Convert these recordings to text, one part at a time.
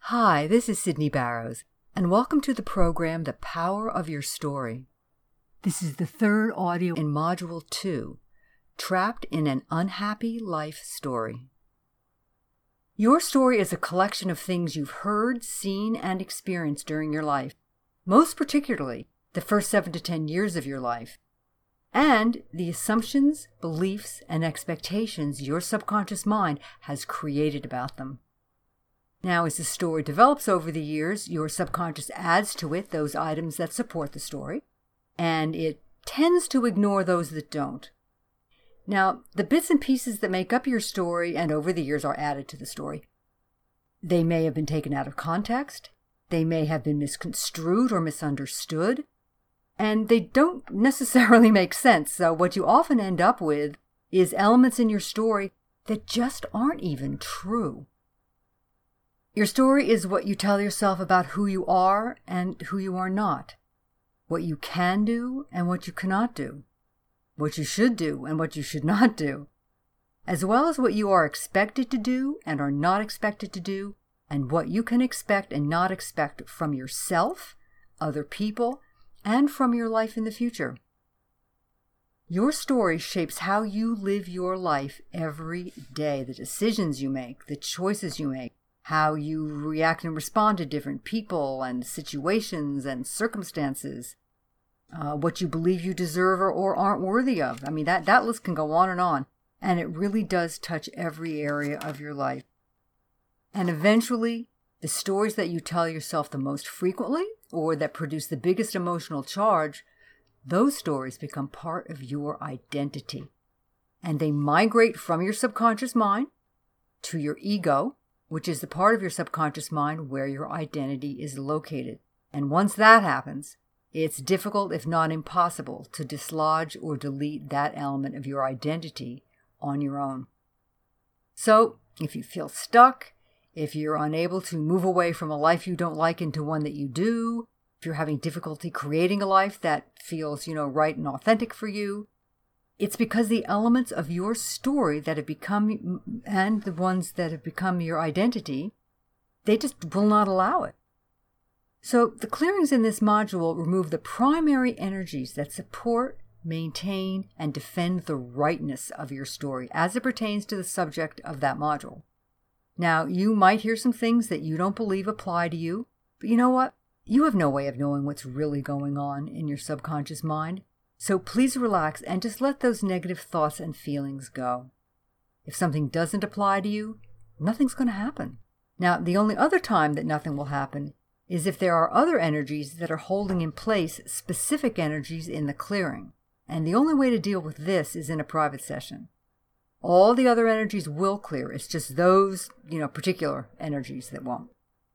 Hi, this is Sydney Barrows, and welcome to the program The Power of Your Story. This is the third audio in Module 2, Trapped in an Unhappy Life Story. Your story is a collection of things you've heard, seen, and experienced during your life, most particularly the first 7 to 10 years of your life, and the assumptions, beliefs, and expectations your subconscious mind has created about them. Now, as the story develops over the years, your subconscious adds to it those items that support the story, and it tends to ignore those that don't. Now, the bits and pieces that make up your story and over the years are added to the story. They may have been taken out of context, they may have been misconstrued or misunderstood, and they don't necessarily make sense. So what you often end up with is elements in your story that just aren't even true. Your story is what you tell yourself about who you are and who you are not, what you can do and what you cannot do, what you should do and what you should not do, as well as what you are expected to do and are not expected to do, and what you can expect and not expect from yourself, other people, and from your life in the future. Your story shapes how you live your life every day, the decisions you make, the choices you make, how you react and respond to different people and situations and circumstances, what you believe you deserve or aren't worthy of. I mean, that list can go on, and it really does touch every area of your life. And eventually, the stories that you tell yourself the most frequently or that produce the biggest emotional charge, those stories become part of your identity. And they migrate from your subconscious mind to your ego, which is the part of your subconscious mind where your identity is located. And once that happens, it's difficult, if not impossible, to dislodge or delete that element of your identity on your own. So, if you feel stuck, if you're unable to move away from a life you don't like into one that you do, if you're having difficulty creating a life that feels, right and authentic for you, it's because the elements of your story that have become, and the ones that have become your identity, they just will not allow it. So the clearings in this module remove the primary energies that support, maintain, and defend the rightness of your story as it pertains to the subject of that module. Now, you might hear some things that you don't believe apply to you, but you know what? You have no way of knowing what's really going on in your subconscious mind. So please relax and just let those negative thoughts and feelings go. If something doesn't apply to you, nothing's going to happen. Now, the only other time that nothing will happen is if there are other energies that are holding in place specific energies in the clearing. And the only way to deal with this is in a private session. All the other energies will clear. It's just those, particular energies that won't.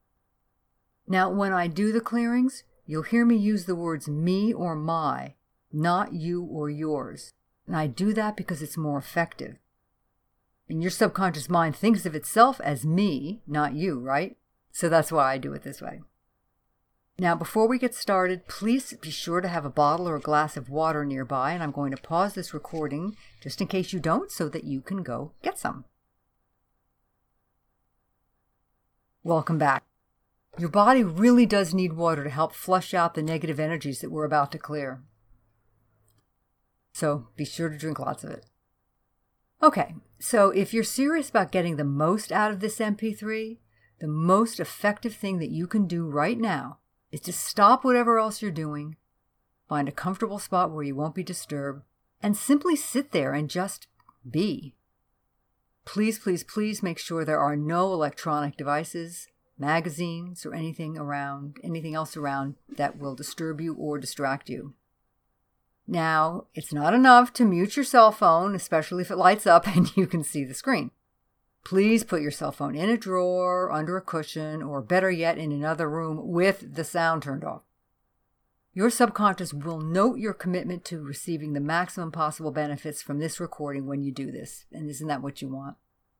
Now, when I do the clearings, you'll hear me use the words me or my, not you or yours. And I do that because it's more effective. And your subconscious mind thinks of itself as me, not you, right? So that's why I do it this way. Now, before we get started, please be sure to have a bottle or a glass of water nearby, and I'm going to pause this recording just in case you don't so that you can go get some. Welcome back. Your body really does need water to help flush out the negative energies that we're about to clear. So be sure to drink lots of it. Okay, so if you're serious about getting the most out of this MP3, the most effective thing that you can do right now is to stop whatever else you're doing, find a comfortable spot where you won't be disturbed, and simply sit there and just be. Please, please, please make sure there are no electronic devices, magazines, or anything else around that will disturb you or distract you. Now, it's not enough to mute your cell phone, especially if it lights up and you can see the screen. Please put your cell phone in a drawer, under a cushion, or better yet, in another room with the sound turned off. Your subconscious will note your commitment to receiving the maximum possible benefits from this recording when you do this, and isn't that what you want?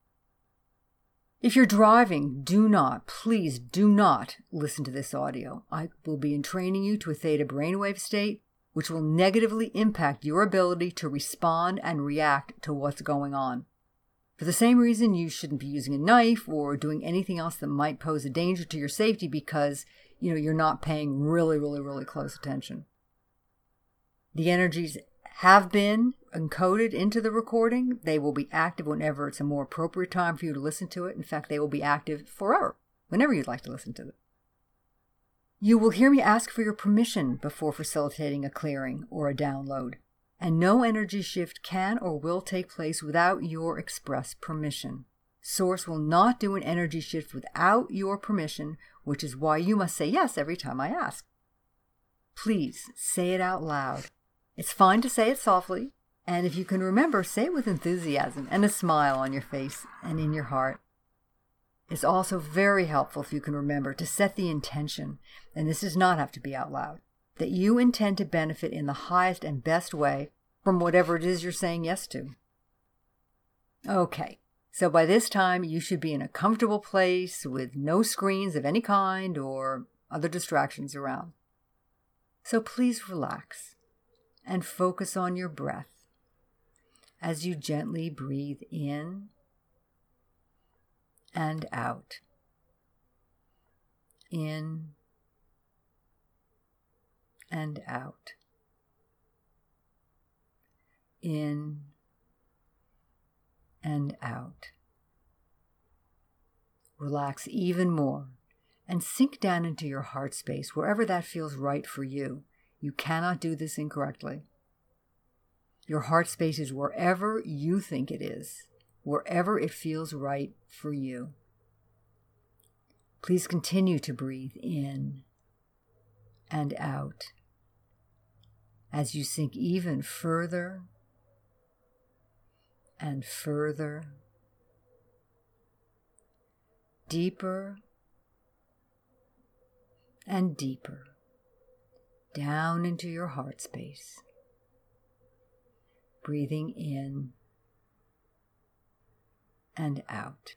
If you're driving, please do not listen to this audio. I will be entraining you to a theta brainwave state, which will negatively impact your ability to respond and react to what's going on. For the same reason, you shouldn't be using a knife or doing anything else that might pose a danger to your safety because, you're not paying really, really, really close attention. The energies have been encoded into the recording. They will be active whenever it's a more appropriate time for you to listen to it. In fact, they will be active forever, whenever you'd like to listen to them. You will hear me ask for your permission before facilitating a clearing or a download, and no energy shift can or will take place without your express permission. Source will not do an energy shift without your permission, which is why you must say yes every time I ask. Please say it out loud. It's fine to say it softly, and if you can remember, say it with enthusiasm and a smile on your face and in your heart. It's also very helpful if you can remember to set the intention, and this does not have to be out loud, that you intend to benefit in the highest and best way from whatever it is you're saying yes to. Okay, so by this time you should be in a comfortable place with no screens of any kind or other distractions around. So please relax and focus on your breath as you gently breathe in and out. In and out. In and out. Relax even more and sink down into your heart space, wherever that feels right for you. You cannot do this incorrectly. Your heart space is wherever you think it is, wherever it feels right for you. Please continue to breathe in and out as you sink even further and further, deeper and deeper, down into your heart space. Breathing in and out.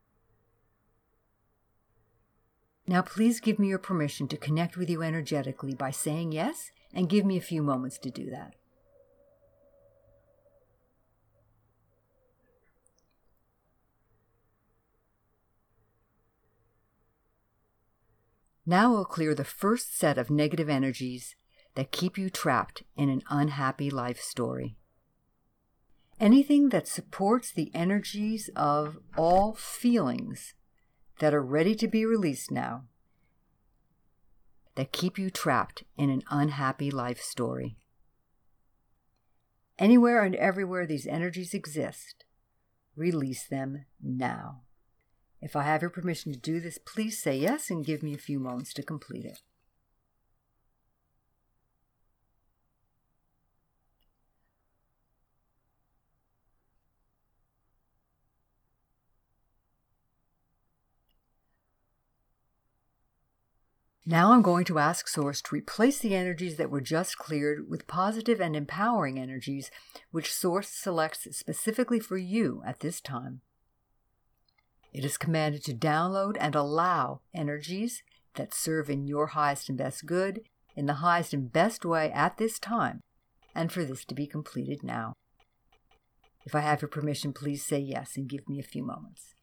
Now please give me your permission to connect with you energetically by saying yes, and give me a few moments to do that. Now we'll clear the first set of negative energies that keep you trapped in an unhappy life story. Anything that supports the energies of all feelings that are ready to be released now, that keep you trapped in an unhappy life story. Anywhere and everywhere these energies exist, release them now. If I have your permission to do this, please say yes and give me a few moments to complete it. Now I'm going to ask Source to replace the energies that were just cleared with positive and empowering energies, which Source selects specifically for you at this time. It is commanded to download and allow energies that serve in your highest and best good, in the highest and best way at this time, and for this to be completed now. If I have your permission, please say yes and give me a few moments.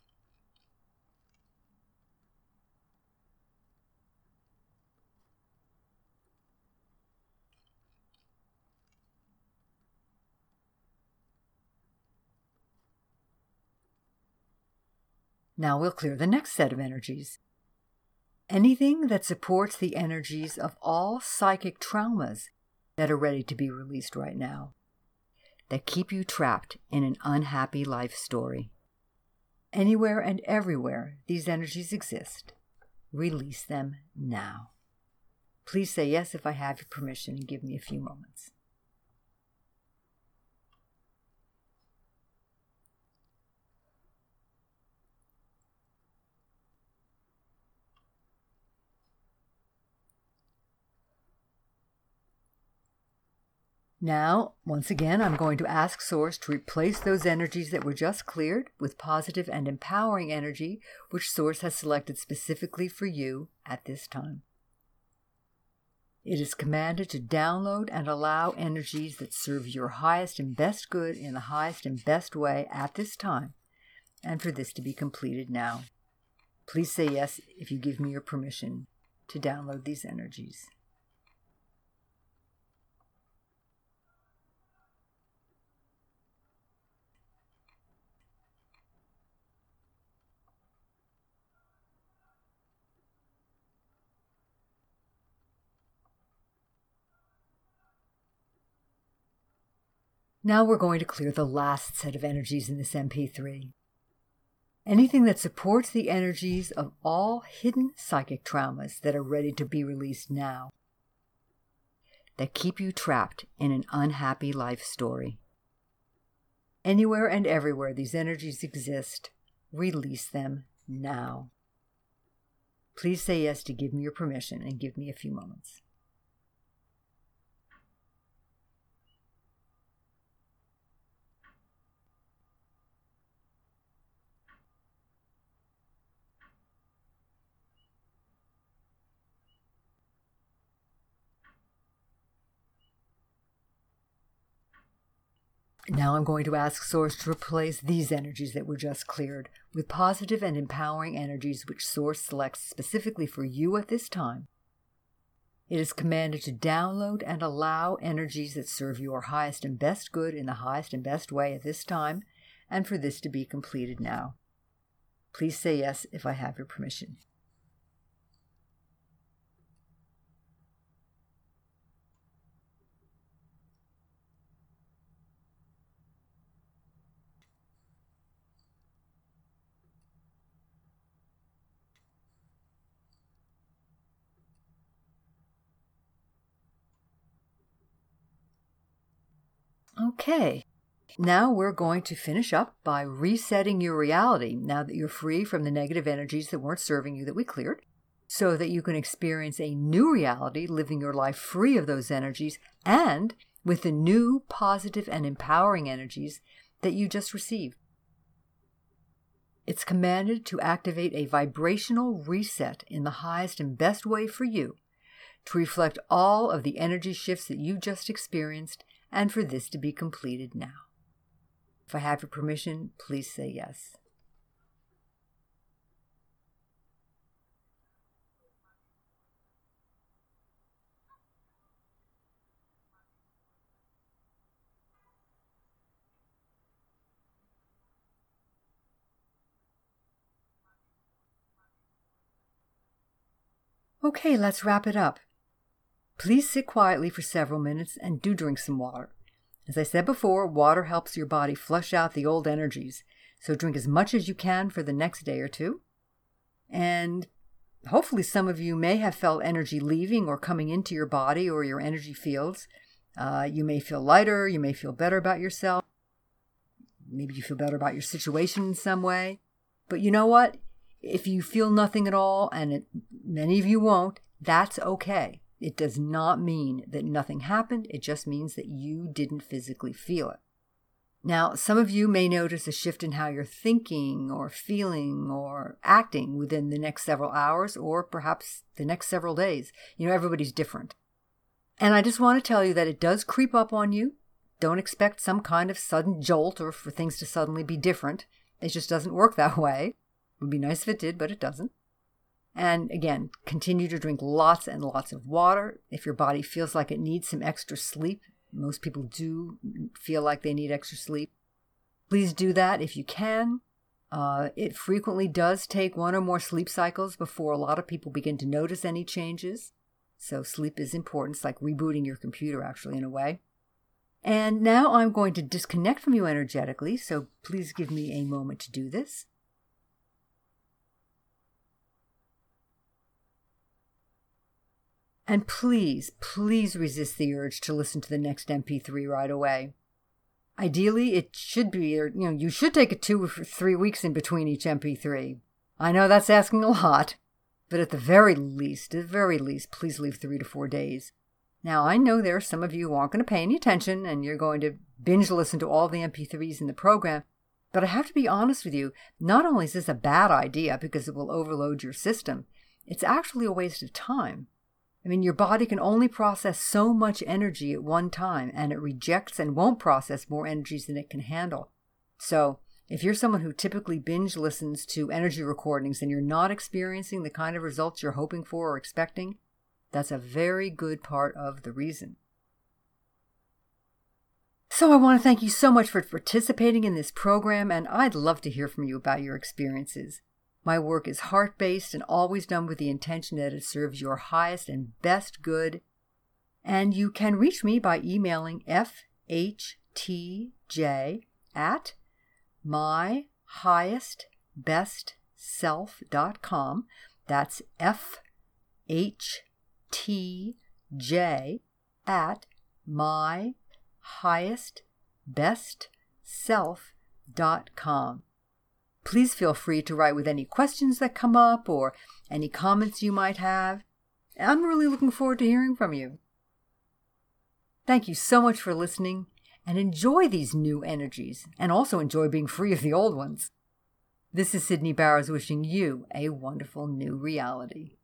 Now we'll clear the next set of energies. Anything that supports the energies of all psychic traumas that are ready to be released right now, that keep you trapped in an unhappy life story. Anywhere and everywhere these energies exist, release them now. Please say yes if I have your permission and give me a few moments. Now, once again, I'm going to ask Source to replace those energies that were just cleared with positive and empowering energy, which Source has selected specifically for you at this time. It is commanded to download and allow energies that serve your highest and best good in the highest and best way at this time, and for this to be completed now. Please say yes if you give me your permission to download these energies. Now we're going to clear the last set of energies in this MP3. Anything that supports the energies of all hidden psychic traumas that are ready to be released now, that keep you trapped in an unhappy life story. Anywhere and everywhere these energies exist, release them now. Please say yes to give me your permission and give me a few moments. Now I'm going to ask Source to replace these energies that were just cleared with positive and empowering energies which Source selects specifically for you at this time. It is commanded to download and allow energies that serve your highest and best good in the highest and best way at this time, and for this to be completed now. Please say yes if I have your permission. Okay, now we're going to finish up by resetting your reality now that you're free from the negative energies that weren't serving you that we cleared, so that you can experience a new reality, living your life free of those energies and with the new positive and empowering energies that you just received. It's commanded to activate a vibrational reset in the highest and best way for you, to reflect all of the energy shifts that you just experienced, and for this to be completed now. If I have your permission, please say yes. Okay, let's wrap it up. Please sit quietly for several minutes and do drink some water. As I said before, water helps your body flush out the old energies, so drink as much as you can for the next day or two. And hopefully some of you may have felt energy leaving or coming into your body or your energy fields. You may feel lighter, you may feel better about yourself. Maybe you feel better about your situation in some way. But you know what? If you feel nothing at all, and many of you won't, that's okay. It does not mean that nothing happened. It just means that you didn't physically feel it. Now, some of you may notice a shift in how you're thinking or feeling or acting within the next several hours or perhaps the next several days. Everybody's different. And I just want to tell you that it does creep up on you. Don't expect some kind of sudden jolt or for things to suddenly be different. It just doesn't work that way. It would be nice if it did, but it doesn't. And again, continue to drink lots and lots of water. If your body feels like it needs some extra sleep, most people do feel like they need extra sleep, please do that if you can. It frequently does take one or more sleep cycles before a lot of people begin to notice any changes. So sleep is important. It's like rebooting your computer, actually, in a way. And now I'm going to disconnect from you energetically, so please give me a moment to do this. And please, please resist the urge to listen to the next MP3 right away. Ideally, it should be, you should take 2 or 3 weeks in between each MP3. I know that's asking a lot, but at the very least, please leave 3 to 4 days. Now, I know there are some of you who aren't going to pay any attention and you're going to binge listen to all the MP3s in the program, but I have to be honest with you, not only is this a bad idea because it will overload your system, it's actually a waste of time. Your body can only process so much energy at one time, and it rejects and won't process more energies than it can handle. So If you're someone who typically binge listens to energy recordings and you're not experiencing the kind of results you're hoping for or expecting, that's a very good part of the reason. So I want to thank you so much for participating in this program, and I'd love to hear from you about your experiences. My work is heart-based and always done with the intention that it serves your highest and best good. And you can reach me by emailing fhtj@myhighestbestself.com. That's fhtj@myhighestbestself.com. Please feel free to write with any questions that come up or any comments you might have. I'm really looking forward to hearing from you. Thank you so much for listening, and enjoy these new energies, and also enjoy being free of the old ones. This is Sydney Barrows wishing you a wonderful new reality.